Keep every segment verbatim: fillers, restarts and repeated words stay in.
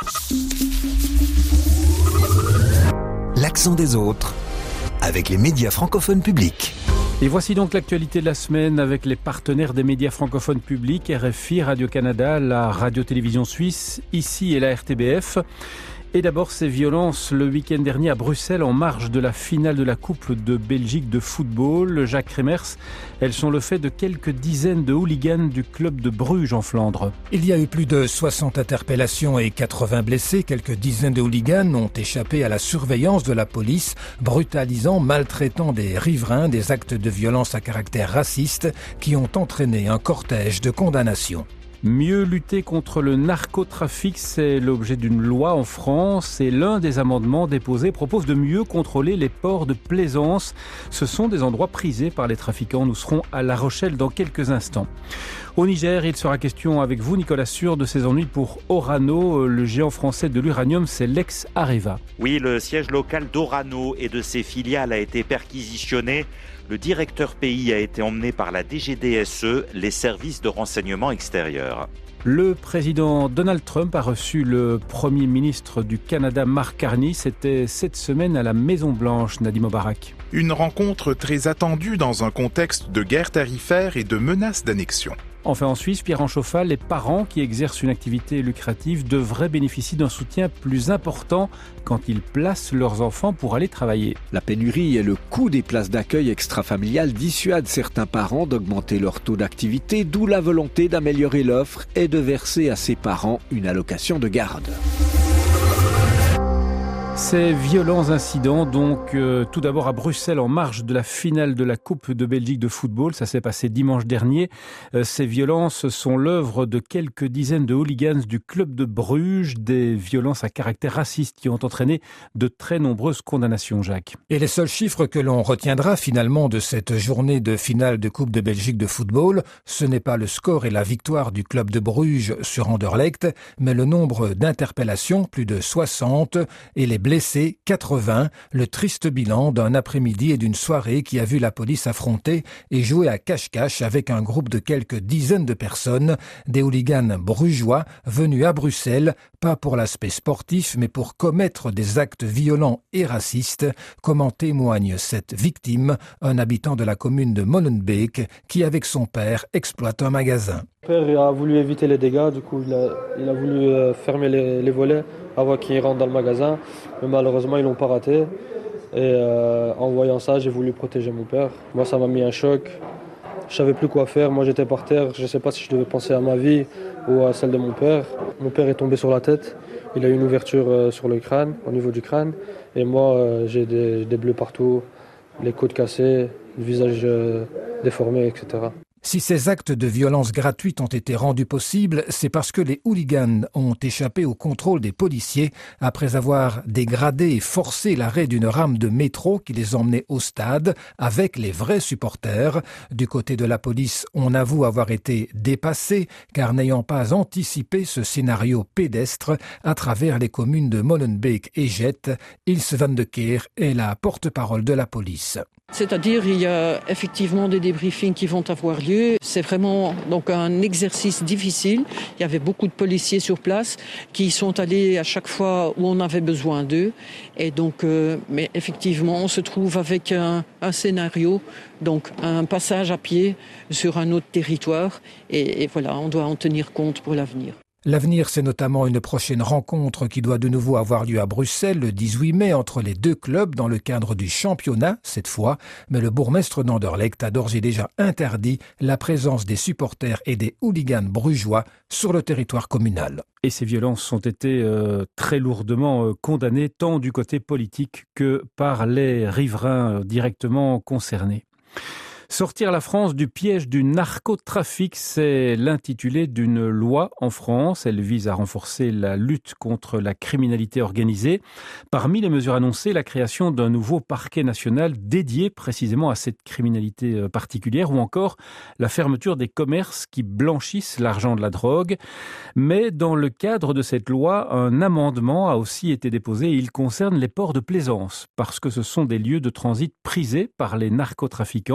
L'accent des autres, avec les médias francophones publics. Et voici donc l'actualité de la semaine avec les partenaires des médias francophones publics, R F I, Radio-Canada, la Radio-Télévision Suisse, ici et la R T B F. Et d'abord, ces violences le week-end dernier à Bruxelles en marge de la finale de la Coupe de Belgique de football. Jacques Remers, elles sont le fait de quelques dizaines de hooligans du club de Bruges en Flandre. Il y a eu plus de soixante interpellations et quatre-vingts blessés. Quelques dizaines de hooligans ont échappé à la surveillance de la police, brutalisant, maltraitant des riverains, des actes de violence à caractère raciste qui ont entraîné un cortège de condamnations. Mieux lutter contre le narcotrafic, c'est l'objet d'une loi en France et l'un des amendements déposés propose de mieux contrôler les ports de plaisance. Ce sont des endroits prisés par les trafiquants. Nous serons à La Rochelle dans quelques instants. Au Niger, il sera question avec vous, Nicolas Sûr, de ces ennuis pour Orano. Le géant français de l'uranium, c'est l'ex-Areva. Oui, le siège local d'Orano et de ses filiales a été perquisitionné. Le directeur pays a été emmené par la D G D S E, les services de renseignement extérieur. Le président Donald Trump a reçu le premier ministre du Canada, Mark Carney. C'était cette semaine à la Maison-Blanche, Nadim Obarak. Une rencontre très attendue dans un contexte de guerre tarifaire et de menaces d'annexion. Enfin, en Suisse, Pierre Anchoffal, les parents qui exercent une activité lucrative devraient bénéficier d'un soutien plus important quand ils placent leurs enfants pour aller travailler. La pénurie et le coût des places d'accueil extrafamiliales dissuadent certains parents d'augmenter leur taux d'activité, d'où la volonté d'améliorer l'offre et de verser à ces parents une allocation de garde. Ces violents incidents, donc, euh, tout d'abord à Bruxelles, en marge de la finale de la Coupe de Belgique de football. Ça s'est passé dimanche dernier. Euh, ces violences sont l'œuvre de quelques dizaines de hooligans du club de Bruges. Des violences à caractère raciste qui ont entraîné de très nombreuses condamnations, Jacques. Et les seuls chiffres que l'on retiendra finalement de cette journée de finale de Coupe de Belgique de football, ce n'est pas le score et la victoire du club de Bruges sur Anderlecht, mais le nombre d'interpellations, plus de soixante, et les blessés, quatre-vingts, le triste bilan d'un après-midi et d'une soirée qui a vu la police affronter et jouer à cache-cache avec un groupe de quelques dizaines de personnes, des hooligans brugeois venus à Bruxelles, pas pour l'aspect sportif, mais pour commettre des actes violents et racistes, comme en témoigne cette victime, un habitant de la commune de Molenbeek, qui avec son père exploite un magasin. Mon père a voulu éviter les dégâts, du coup il a, il a voulu fermer les, les volets avant qu'ils rentrent dans le magasin, mais malheureusement ils l'ont pas raté. Et euh, en voyant ça, j'ai voulu protéger mon père. Moi ça m'a mis un choc, je savais plus quoi faire, moi j'étais par terre, je sais pas si je devais penser à ma vie ou à celle de mon père. Mon père est tombé sur la tête, il a eu une ouverture euh, sur le crâne, au niveau du crâne, et moi euh, j'ai des, des bleus partout, les côtes cassées, le visage euh, déformé, et cetera. Si ces actes de violence gratuite ont été rendus possibles, c'est parce que les hooligans ont échappé au contrôle des policiers après avoir dégradé et forcé l'arrêt d'une rame de métro qui les emmenait au stade avec les vrais supporters. Du côté de la police, on avoue avoir été dépassé car n'ayant pas anticipé ce scénario pédestre à travers les communes de Molenbeek et Jette, Ilse van de Keer est la porte-parole de la police. C'est-à-dire, il y a effectivement des débriefings qui vont avoir lieu. C'est vraiment donc un exercice difficile. Il y avait beaucoup de policiers sur place qui sont allés à chaque fois où on avait besoin d'eux. Et donc, euh, mais effectivement, on se trouve avec un, un scénario, donc un passage à pied sur un autre territoire. Et, et voilà, on doit en tenir compte pour l'avenir. L'avenir, c'est notamment une prochaine rencontre qui doit de nouveau avoir lieu à Bruxelles le dix-huit mai entre les deux clubs dans le cadre du championnat, cette fois. Mais le bourgmestre d'Anderlecht a d'ores et déjà interdit la présence des supporters et des hooligans brugeois sur le territoire communal. Et ces violences ont été euh, très lourdement euh, condamnées, tant du côté politique que par les riverains euh, directement concernés. Sortir la France du piège du narcotrafic, c'est l'intitulé d'une loi en France. Elle vise à renforcer la lutte contre la criminalité organisée. Parmi les mesures annoncées, la création d'un nouveau parquet national dédié précisément à cette criminalité particulière ou encore la fermeture des commerces qui blanchissent l'argent de la drogue. Mais dans le cadre de cette loi, un amendement a aussi été déposé et il concerne les ports de plaisance parce que ce sont des lieux de transit prisés par les narcotrafiquants.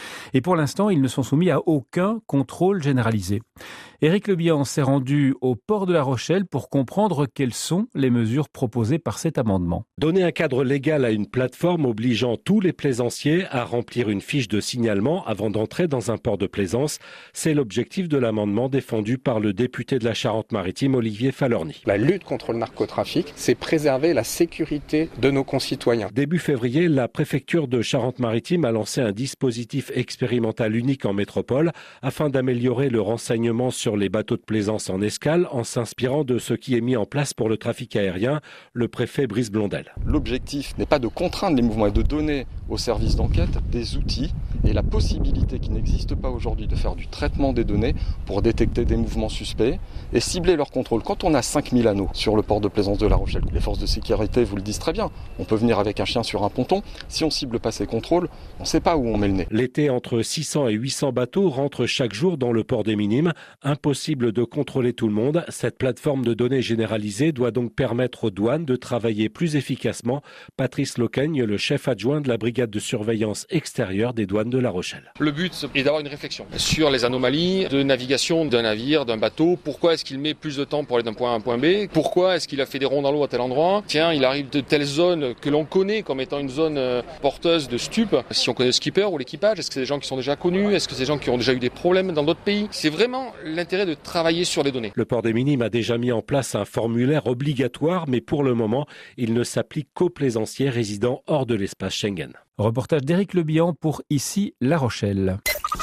Et pour l'instant, ils ne sont soumis à aucun contrôle généralisé. Éric Lebihan s'est rendu au port de La Rochelle pour comprendre quelles sont les mesures proposées par cet amendement. Donner un cadre légal à une plateforme obligeant tous les plaisanciers à remplir une fiche de signalement avant d'entrer dans un port de plaisance, c'est l'objectif de l'amendement défendu par le député de la Charente-Maritime, Olivier Falorni. La lutte contre le narcotrafic, c'est préserver la sécurité de nos concitoyens. Début février, la préfecture de Charente-Maritime a lancé un dispositif expérimental unique en métropole afin d'améliorer le renseignement sur les bateaux de plaisance en escale en s'inspirant de ce qui est mis en place pour le trafic aérien, le préfet Brice Blondel. L'objectif n'est pas de contraindre les mouvements et de donner aux services d'enquête des outils et la possibilité qui n'existe pas aujourd'hui de faire du traitement des données pour détecter des mouvements suspects et cibler leur contrôle. Quand on a cinq mille anneaux sur le port de plaisance de La Rochelle, les forces de sécurité vous le disent très bien, on peut venir avec un chien sur un ponton, si on cible pas ces contrôles, on ne sait pas où on met le nez. L'été, entre six cents et huit cents bateaux rentrent chaque jour dans le port des Minimes. Impossible de contrôler tout le monde. Cette plateforme de données généralisée doit donc permettre aux douanes de travailler plus efficacement. Patrice Loquaigne, le chef adjoint de la brigade de surveillance extérieure des douanes de La Rochelle. Le but est d'avoir une réflexion sur les anomalies de navigation d'un navire, d'un bateau. Pourquoi est-ce qu'il met plus de temps pour aller d'un point A à un point B ? Pourquoi est-ce qu'il a fait des ronds dans l'eau à tel endroit ? Tiens, il arrive de telle zone que l'on connaît comme étant une zone porteuse de stupes. Si on connaît le skipper ou l'équipage, est-ce que c'est des gens qui sont déjà connus ? Est-ce que c'est des gens qui ont déjà eu des problèmes dans d'autres pays ? C'est vraiment l'intérêt de travailler sur les données. Le port des Minimes a déjà mis en place un formulaire obligatoire, mais pour le moment, il ne s'applique qu'aux plaisanciers résidant hors de l'espace Schengen. Reportage d'Éric Lebihan pour Ici La Rochelle.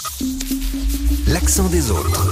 L'accent des autres.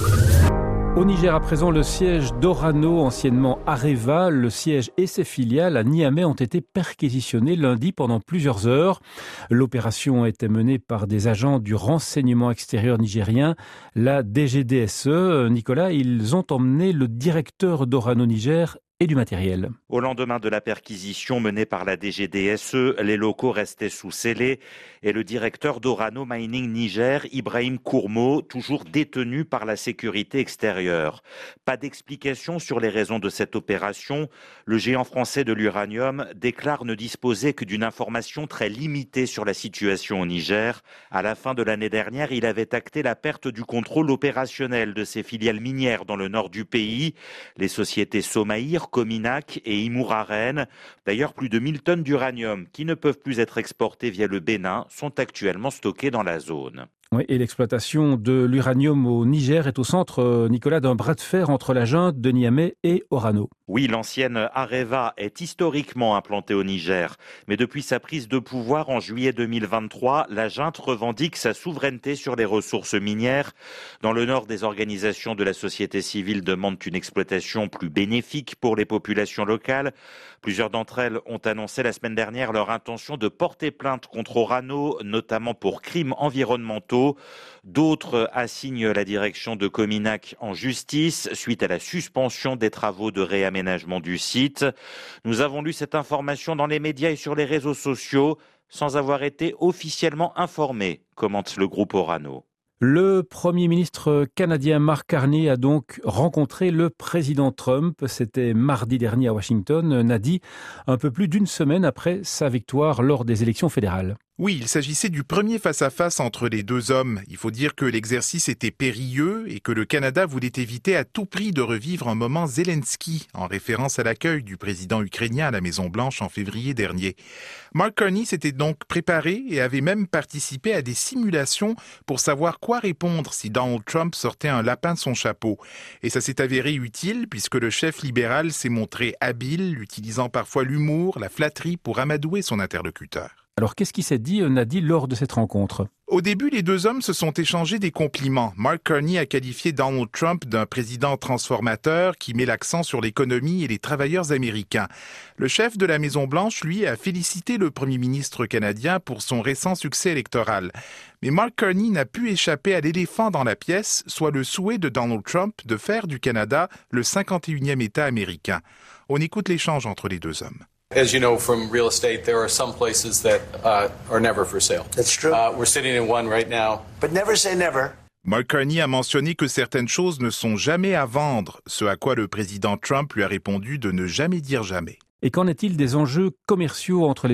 Au Niger, à présent, le siège d'Orano, anciennement Areva, le siège et ses filiales à Niamey ont été perquisitionnés lundi pendant plusieurs heures. L'opération était menée par des agents du renseignement extérieur nigérien, la D G D S E. Nicolas, ils ont emmené le directeur d'Orano Niger et du matériel. Au lendemain de la perquisition menée par la D G D S E, les locaux restaient sous scellé et le directeur d'Orano Mining Niger, Ibrahim Kourmo, toujours détenu par la sécurité extérieure. Pas d'explication sur les raisons de cette opération. Le géant français de l'uranium déclare ne disposer que d'une information très limitée sur la situation au Niger. À la fin de l'année dernière, il avait acté la perte du contrôle opérationnel de ses filiales minières dans le nord du pays. Les sociétés Somaïr, Cominac et Imouraren. D'ailleurs, plus de mille tonnes d'uranium qui ne peuvent plus être exportées via le Bénin sont actuellement stockées dans la zone. Oui, et l'exploitation de l'uranium au Niger est au centre, Nicolas, d'un bras de fer entre la junte de Niamey et Orano. Oui, l'ancienne Areva est historiquement implantée au Niger. Mais depuis sa prise de pouvoir en juillet deux mille vingt-trois, la junte revendique sa souveraineté sur les ressources minières. Dans le nord, des organisations de la société civile demandent une exploitation plus bénéfique pour les populations locales. Plusieurs d'entre elles ont annoncé la semaine dernière leur intention de porter plainte contre Orano, notamment pour crimes environnementaux. D'autres assignent la direction de Cominac en justice suite à la suspension des travaux de réaménagement du site. Nous avons lu cette information dans les médias et sur les réseaux sociaux sans avoir été officiellement informés, commente le groupe Orano. Le Premier ministre canadien Mark Carney a donc rencontré le président Trump. C'était mardi dernier à Washington, Nadi, un peu plus d'une semaine après sa victoire lors des élections fédérales. Oui, il s'agissait du premier face-à-face entre les deux hommes. Il faut dire que l'exercice était périlleux et que le Canada voulait éviter à tout prix de revivre un moment Zelensky, en référence à l'accueil du président ukrainien à la Maison-Blanche en février dernier. Mark Carney s'était donc préparé et avait même participé à des simulations pour savoir quoi répondre si Donald Trump sortait un lapin de son chapeau. Et ça s'est avéré utile puisque le chef libéral s'est montré habile, utilisant parfois l'humour, la flatterie pour amadouer son interlocuteur. Alors, qu'est-ce qui s'est dit, Nadi, lors de cette rencontre ? Au début, les deux hommes se sont échangés des compliments. Mark Carney a qualifié Donald Trump d'un président transformateur qui met l'accent sur l'économie et les travailleurs américains. Le chef de la Maison-Blanche, lui, a félicité le premier ministre canadien pour son récent succès électoral. Mais Mark Carney n'a pu échapper à l'éléphant dans la pièce, soit le souhait de Donald Trump de faire du Canada le cinquante et unième État américain. On écoute l'échange entre les deux hommes. As you know from real estate, there are some places that uh, are never for sale. That's true. Uh, we're sitting in one right now. But never say never. Mark Carney a mentionné que certaines choses ne sont jamais à vendre, ce à quoi le président Trump lui a répondu de ne jamais dire jamais. Et qu'en est-il des enjeux commerciaux entre les deux pays ?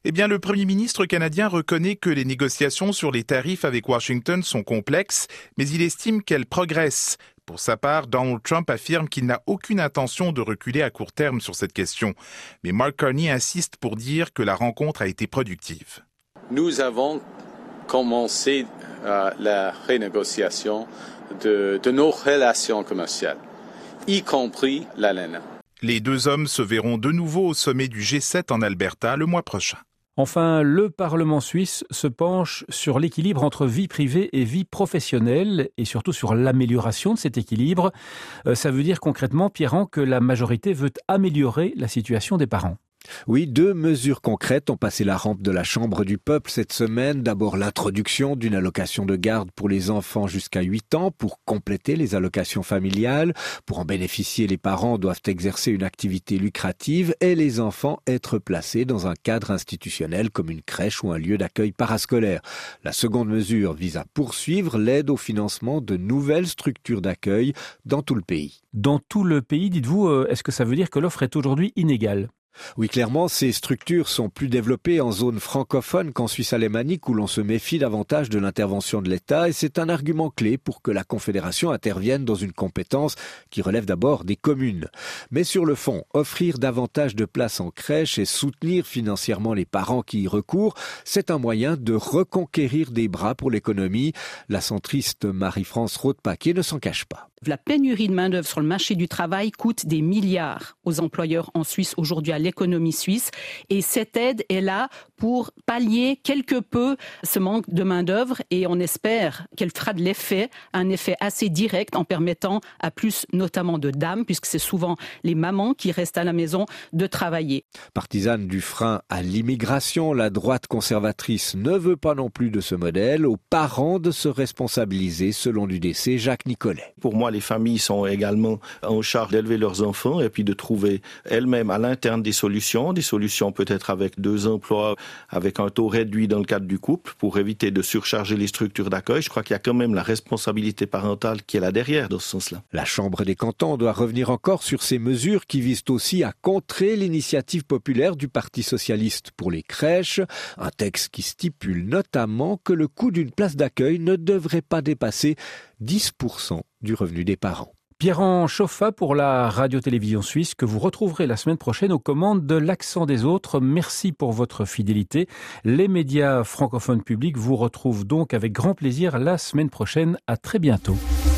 Eh bien, le Premier ministre canadien reconnaît que les négociations sur les tarifs avec Washington sont complexes, mais il estime qu'elles progressent. Pour sa part, Donald Trump affirme qu'il n'a aucune intention de reculer à court terme sur cette question. Mais Mark Carney insiste pour dire que la rencontre a été productive. Nous avons commencé euh, la renégociation de, de nos relations commerciales, y compris la laine. Les deux hommes se verront de nouveau au sommet du G sept en Alberta le mois prochain. Enfin, le Parlement suisse se penche sur l'équilibre entre vie privée et vie professionnelle et surtout sur l'amélioration de cet équilibre. Euh, ça veut dire concrètement, Pierran, que la majorité veut améliorer la situation des parents. Oui, deux mesures concrètes ont passé la rampe de la Chambre du peuple cette semaine. D'abord, l'introduction d'une allocation de garde pour les enfants jusqu'à huit ans pour compléter les allocations familiales. Pour en bénéficier, les parents doivent exercer une activité lucrative et les enfants être placés dans un cadre institutionnel comme une crèche ou un lieu d'accueil parascolaire. La seconde mesure vise à poursuivre l'aide au financement de nouvelles structures d'accueil dans tout le pays. Dans tout le pays, dites-vous, est-ce que ça veut dire que l'offre est aujourd'hui inégale ? Oui, clairement, ces structures sont plus développées en zone francophone qu'en Suisse alémanique où l'on se méfie davantage de l'intervention de l'État et c'est un argument clé pour que la Confédération intervienne dans une compétence qui relève d'abord des communes. Mais sur le fond, offrir davantage de places en crèche et soutenir financièrement les parents qui y recourent, c'est un moyen de reconquérir des bras pour l'économie. La centriste Marie-France Roth-Paquet ne s'en cache pas. La pénurie de main-d'œuvre sur le marché du travail coûte des milliards aux employeurs en Suisse, aujourd'hui à l'économie suisse. Et cette aide est là pour pallier quelque peu ce manque de main-d'œuvre et on espère qu'elle fera de l'effet, un effet assez direct en permettant à plus notamment de dames, puisque c'est souvent les mamans qui restent à la maison, de travailler. Partisane du frein à l'immigration, la droite conservatrice ne veut pas non plus de ce modèle. Aux parents de se responsabiliser, selon l'U D C, Jacques Nicolet. Pour moi, les familles sont également en charge d'élever leurs enfants et puis de trouver elles-mêmes à l'interne des solutions, des solutions peut-être avec deux emplois, avec un taux réduit dans le cadre du couple pour éviter de surcharger les structures d'accueil. Je crois qu'il y a quand même la responsabilité parentale qui est là derrière dans ce sens-là. La Chambre des cantons doit revenir encore sur ces mesures qui visent aussi à contrer l'initiative populaire du Parti socialiste pour les crèches, un texte qui stipule notamment que le coût d'une place d'accueil ne devrait pas dépasser dix pour cent du revenu des parents. Pierran Chauffat pour la radio-télévision suisse que vous retrouverez la semaine prochaine aux commandes de l'Accent des autres. Merci pour votre fidélité. Les médias francophones publics vous retrouvent donc avec grand plaisir la semaine prochaine. À très bientôt.